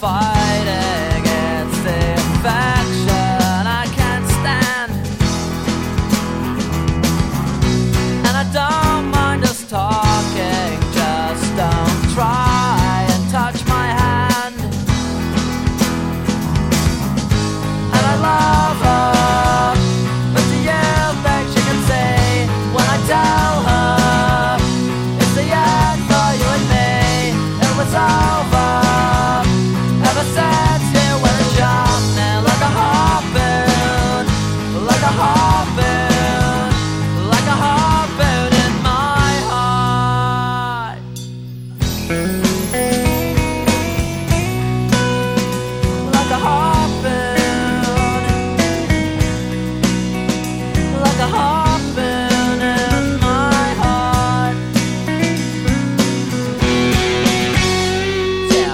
fighting, it's the affection I can't stand. And I don't mind us talking, just don't try and touch my hand. And I love her, but do you think she can see when I tell her it's the end for you and me? It was over ever since you went and shot me like a harpoon, like a harpoon, like a harpoon in my heart. Like a harpoon, like a harpoon in my heart. Yeah.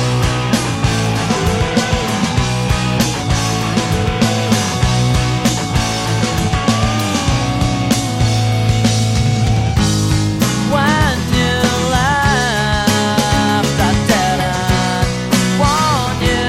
When you left, I didn't want you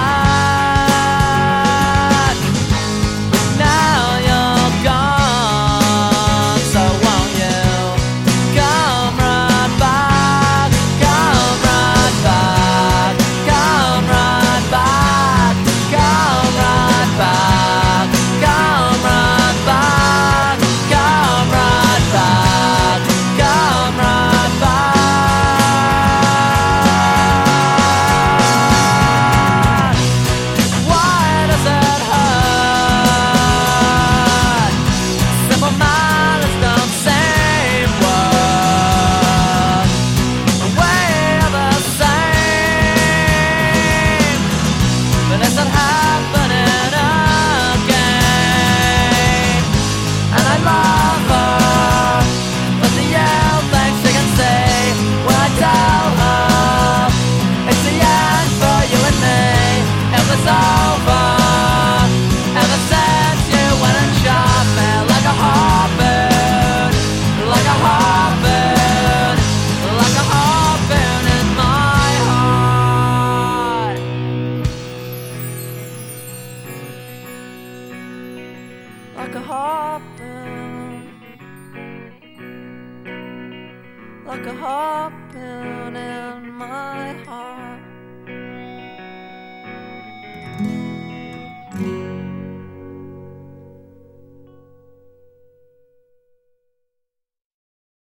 back. Now you're gone, so won't you come right back? Come right back, come right back, come right back, come right back, come right back, come right back. Why does it hurt? Simple manners don't seem worth. We're the same, but is it happening again? And I love her, but the yell thinks she can say when I tell her it's the end for you and me. It was over ever since you went and shot me like a harpoon, like a harpoon, like a harpoon in my heart. Like a harpoon, like a harpoon in my heart.